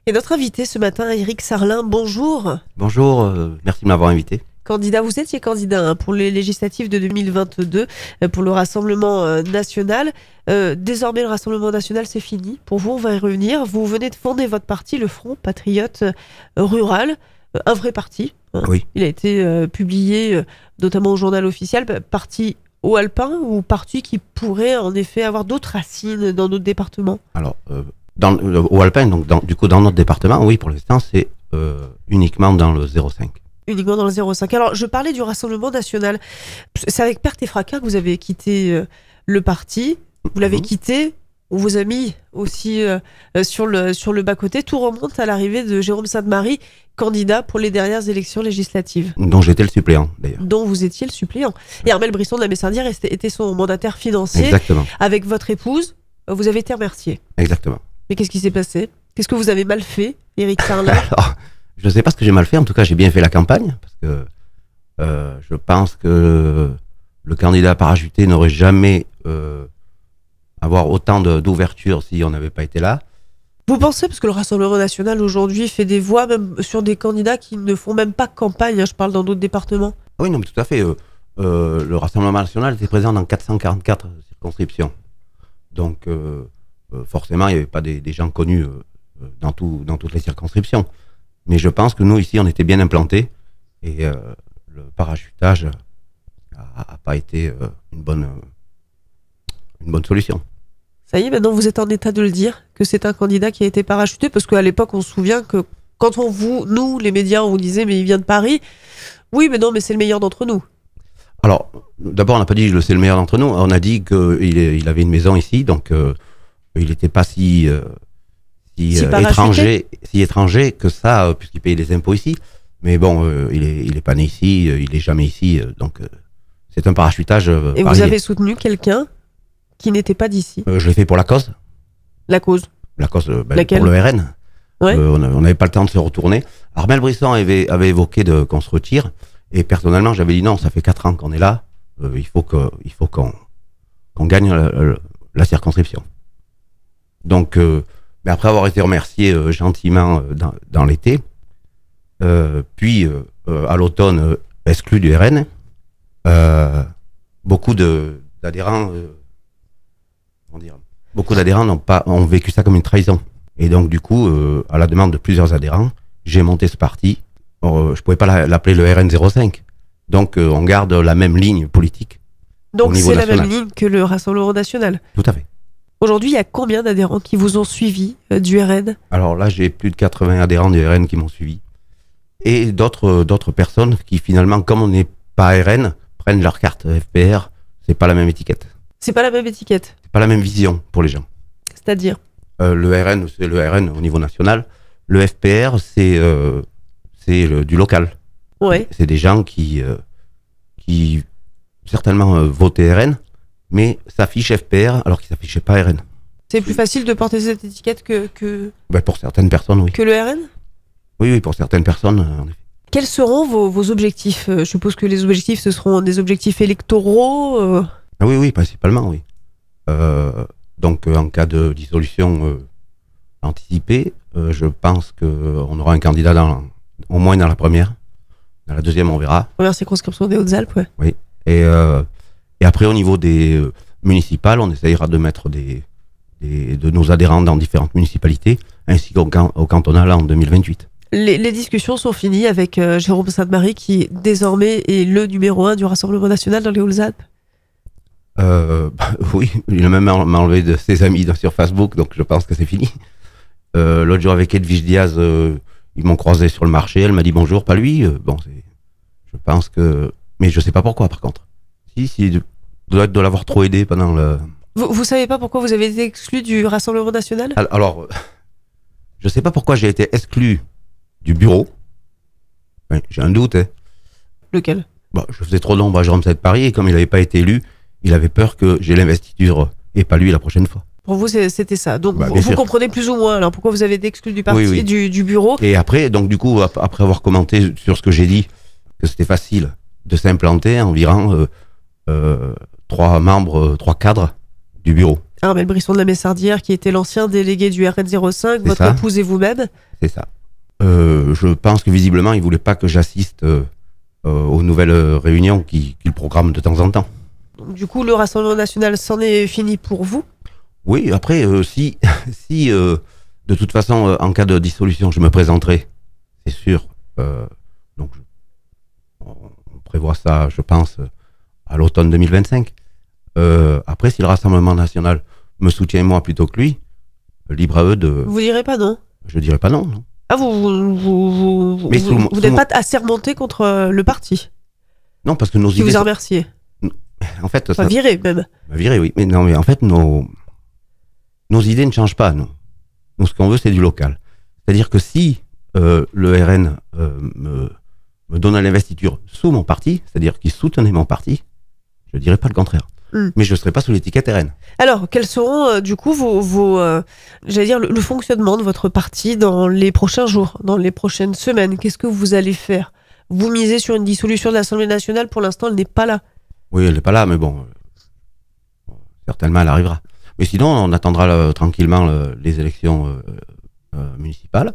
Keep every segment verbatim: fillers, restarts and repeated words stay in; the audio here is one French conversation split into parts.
Et notre invité ce matin, Éric Sarlin, bonjour. Bonjour, euh, merci de m'avoir invité. Candidat, vous étiez candidat hein, pour les législatives de deux mille vingt-deux, euh, pour le Rassemblement euh, national. Euh, désormais, le Rassemblement national, c'est fini. Pour vous, on va y revenir. Vous venez de fonder votre parti, le Front Patriote euh, Rural, euh, un vrai parti. Hein. Oui. Il a été euh, publié euh, notamment au journal officiel, parti haut alpin ou parti qui pourrait en effet avoir d'autres racines dans notre département. Alors, euh, dans, euh, au alpin, donc dans, du coup dans notre département, oui, pour l'instant, c'est euh, uniquement dans le zéro cinq. Uniquement dans le zéro cinq. Alors, je parlais du Rassemblement national. C'est avec perte et fracas que vous avez quitté euh, le parti. Vous l'avez mmh. quitté, on vous a mis aussi euh, sur le, sur le bas-côté. Tout remonte à l'arrivée de Jérôme Sainte-Marie, candidat pour les dernières élections législatives. Dont j'étais le suppléant, d'ailleurs. Dont vous étiez le suppléant. Et Armel Brisson de la Messardière était son mandataire financier. Exactement. Avec votre épouse, vous avez été remercié. Exactement. Mais qu'est-ce qui s'est passé ? Qu'est-ce que vous avez mal fait, Éric Sarlin ? Alors, je ne sais pas ce que j'ai mal fait, en tout cas j'ai bien fait la campagne, parce que euh, je pense que le candidat parachuté n'aurait jamais euh, avoir autant de, d'ouverture si on n'avait pas été là. Vous pensez, parce que le Rassemblement national aujourd'hui fait des voix même sur des candidats qui ne font même pas campagne, hein, je parle dans d'autres départements. Oui, non, mais tout à fait. Euh, euh, le Rassemblement national était présent dans quatre cent quarante-quatre circonscriptions. Donc euh, euh, forcément, il n'y avait pas des, des gens connus euh, dans, tout, dans toutes les circonscriptions. Mais je pense que nous, ici, on était bien implantés et euh, le parachutage n'a pas été euh, une, bonne, euh, une bonne solution. Ça y est, maintenant vous êtes en état de le dire, que c'est un candidat qui a été parachuté, parce qu'à l'époque, on se souvient que quand on vous, nous, les médias, on vous disait, mais il vient de Paris. Oui, mais non, mais c'est le meilleur d'entre nous. Alors, d'abord, on n'a pas dit que c'est le meilleur d'entre nous. On a dit qu'il il avait une maison ici, donc euh, il n'était pas si... Euh, Si, si euh, étranger, si étranger que ça, euh, puisqu'il paye les impôts ici. Mais bon, euh, il est, il est pas né ici, euh, il est jamais ici, euh, donc euh, c'est un parachutage. Euh, Et vous avez soutenu quelqu'un qui n'était pas d'ici. euh, Je l'ai fait pour la cause. La cause. La cause, euh, ben, Laquelle ? pour le R N. Ouais. Euh, on n'avait pas le temps de se retourner. Armel Brisson avait, avait évoqué de, qu'on se retire, et personnellement, j'avais dit non, ça fait quatre ans qu'on est là, euh, il faut que, il faut qu'on, qu'on gagne la, la, la circonscription. Donc. Euh, Mais après avoir été remercié euh, gentiment euh, dans, dans l'été, euh, puis euh, euh, à l'automne euh, exclu du R N, euh, beaucoup de, d'adhérents, euh, comment dire, beaucoup d'adhérents n'ont pas ont vécu ça comme une trahison. Et donc du coup, euh, à la demande de plusieurs adhérents, j'ai monté ce parti. Euh, je pouvais pas la, l'appeler le R N zéro cinq. Donc euh, on garde la même ligne politique. Donc c'est national. La même ligne que le Rassemblement national. Tout à fait. Aujourd'hui, il y a combien d'adhérents qui vous ont suivi euh, du R N ? Alors là, j'ai plus de quatre-vingts adhérents du R N qui m'ont suivi. Et d'autres, d'autres personnes qui finalement, comme on n'est pas R N, prennent leur carte F P R. C'est pas la même étiquette. C'est pas la même étiquette. C'est pas la même vision pour les gens. C'est-à-dire ? euh, Le R N, c'est le R N au niveau national. Le F P R, c'est, euh, c'est le, du local. Ouais. C'est des gens qui, euh, qui certainement euh, votaient R N, mais s'affiche F P R alors qu'il ne s'affichait pas R N. C'est plus facile de porter cette étiquette que, que, ben pour certaines personnes, oui. que le R N ? Oui, oui, pour certaines personnes, en effet. Quels seront vos, vos objectifs ? Je suppose que les objectifs, ce seront des objectifs électoraux euh... ah oui, oui, principalement, oui. Euh, donc, euh, en cas de dissolution euh, anticipée, euh, je pense qu'on aura un candidat dans, au moins dans la première. Dans la deuxième, on verra. Première circonscription des Hautes-Alpes, ouais. Oui. Et... Euh, Et après, au niveau des euh, municipales, on essayera de mettre des, des, de nos adhérents dans différentes municipalités, ainsi qu'au can, au cantonal en deux mille vingt-huit. Les, les discussions sont finies avec euh, Jérôme Sainte-Marie, qui désormais est le numéro un du Rassemblement national dans les Hautes-Alpes. Euh, bah, oui, il a même enlevé de ses amis sur Facebook, donc je pense que c'est fini. Euh, l'autre jour avec Edwige Diaz, euh, ils m'ont croisé sur le marché, elle m'a dit bonjour, pas lui. Euh, bon, c'est, je pense que... Mais je sais pas pourquoi, par contre. Si, si, de, doit être de l'avoir trop aidé pendant le... Vous, vous savez pas pourquoi vous avez été exclu du Rassemblement national ? Alors, je sais pas pourquoi j'ai été exclu du bureau. Ouais, j'ai un doute. Hein. Lequel ? Bon, je faisais trop d'ombre à Jérôme Sainte Paris et comme il n'avait pas été élu, il avait peur que j'ai l'investiture et pas lui la prochaine fois. Pour vous, c'est, c'était ça. Donc, bah, vous, vous comprenez plus ou moins alors pourquoi vous avez été exclu du parti, oui, oui. Du, du bureau. Et après, donc du coup, après avoir commenté sur ce que j'ai dit, que c'était facile de s'implanter en virant euh, euh, trois membres, euh, trois cadres du bureau. Armel Brisson de la Messardière, qui était l'ancien délégué du R N zéro cinq, C'est votre ça. épouse et vous-même. C'est ça. Euh, je pense que visiblement, il voulait pas que j'assiste euh, euh, aux nouvelles euh, réunions qu'il qu'il programme de temps en temps. Donc, du coup, le Rassemblement national s'en est fini pour vous. Oui, après, euh, si, si euh, de toute façon, euh, en cas de dissolution, je me présenterai, c'est sûr. Euh, donc, je- on on prévoit ça, je pense, euh, à l'automne deux mille vingt-cinq. Euh, après, si le Rassemblement national me soutient moi plutôt que lui, euh, libre à eux de. Vous direz pas non. Je dirais pas non. non. Ah, vous vous, vous, vous, Mais vous- sous- vous sous n'êtes mon- pas assermenté contre euh, le parti, Non, parce que nos qui idées. vous a sont- remercié. En fait, Enfin, ça, viré même. m'a viré, oui. Mais non, mais en fait, nos, nos idées ne changent pas, nous. Nous, ce qu'on veut, c'est du local. C'est-à-dire que si euh, le R N euh, me, me donne l'investiture sous mon parti, c'est-à-dire qu'il soutenait mon parti, je ne dirais pas le contraire. Mm. Mais je ne serai pas sous l'étiquette R N. Alors, quels seront euh, du coup vos, vos euh, j'allais dire, le, le fonctionnement de votre parti dans les prochains jours, dans les prochaines semaines? Qu'est-ce que vous allez faire? Vous misez sur une dissolution de l'Assemblée nationale, pour l'instant, elle n'est pas là. Oui, elle n'est pas là, mais bon, euh, certainement, elle arrivera. Mais sinon, on attendra euh, tranquillement le- les élections euh, euh, municipales.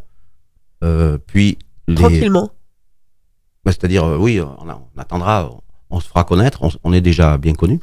Euh, puis, les... Tranquillement. Bah, c'est-à-dire, euh, oui, on, a- on attendra, on, on se fera connaître, on, s- on est déjà bien connu.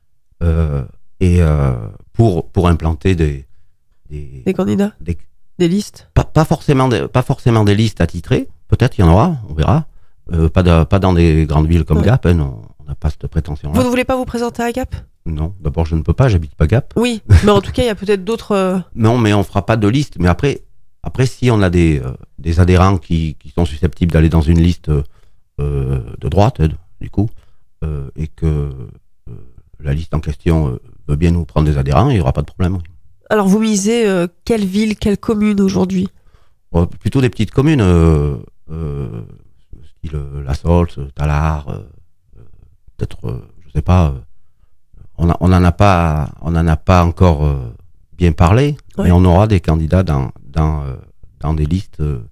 Euh, et euh, pour, pour implanter des. des, Des candidats, des- des listes. pas, pas, forcément des, pas forcément des listes attitrées, peut-être il y en aura, on verra. Euh, pas, de- pas dans des grandes villes comme Ouais. Gap, hein, non, on n'a pas cette prétention-là. Vous ne voulez pas vous présenter à Gap? Non, d'abord, je ne peux pas, j'habite pas Gap. Oui, mais en tout cas, il y a peut-être d'autres. euh, Non, mais on fera pas de liste. Mais après, après si on a des, euh, des adhérents qui, qui sont susceptibles d'aller dans une liste euh, de droite, euh, du coup, euh, et que euh, la liste en question euh, veut bien nous prendre des adhérents, il n'y aura pas de problème. Alors, vous misez euh, quelle ville, quelle commune aujourd'hui? Euh, plutôt des petites communes, euh, euh, style euh, La Saulce, Tallard, euh, euh, peut-être, euh, je sais pas. euh, on a- on n'en a pas, on en a pas encore euh, bien parlé, Ouais. mais on aura des candidats dans, dans, euh, dans des listes euh,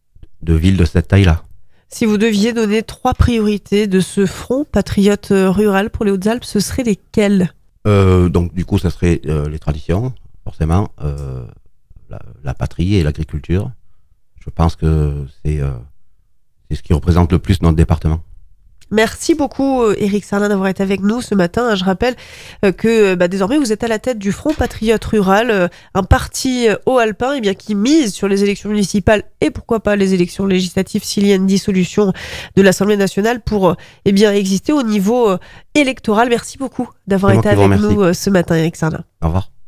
de villes de cette taille-là. Si vous deviez donner trois priorités de ce front patriote euh, rural pour les Hautes-Alpes, ce seraient lesquelles? Euh, donc du coup, ça serait euh, les traditions, forcément, euh, la, la patrie et l'agriculture. Je pense que c'est euh, c'est ce qui représente le plus notre département. Merci beaucoup, euh, Éric Sarlin, d'avoir été avec nous ce matin. Je rappelle euh, que euh, bah, désormais, vous êtes à la tête du Front Patriote Rural, euh, un parti euh, haut-alpin eh bien, qui mise sur les élections municipales et pourquoi pas les élections législatives s'il y a une dissolution de l'Assemblée nationale pour euh, eh bien, exister au niveau euh, électoral. Merci beaucoup d'avoir C'est moi été qui vous avec remercie. nous euh, ce matin, Éric Sarlin. Au revoir.